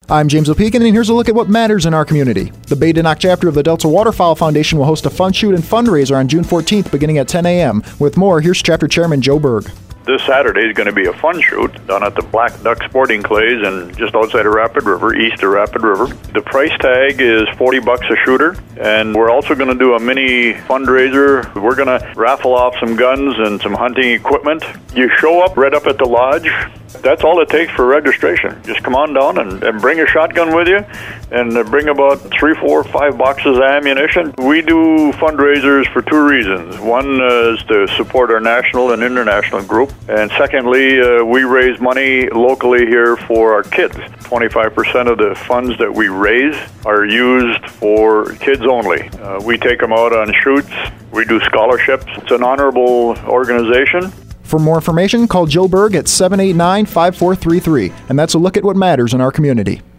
I'm James O'Pegan, and here's a look at what matters in our community. The Badenoch chapter of the Delta Waterfowl Foundation will host a fun shoot and fundraiser on June 14th beginning at 10 a.m. With more, here's Chapter Chairman Joe Berg. This Saturday is going to be a fun shoot down at the Black Duck Sporting Clays and just outside of Rapid River, east of Rapid River. The price tag is $40 a shooter, and we're also going to do a mini fundraiser. We're going to raffle off some guns and some hunting equipment. You show up right up at the lodge. That's all it takes for registration. Just come on down and bring a shotgun with you and bring about 3, 4, 5 boxes of ammunition. We do fundraisers for two reasons. One is to support our national and international group. And secondly, we raise money locally here for our kids. 25% of the funds that we raise are used for kids only. We take them out on shoots. We do scholarships. It's an honorable organization. For more information, call Joe Berg at 789-5433. And that's a look at what matters in our community.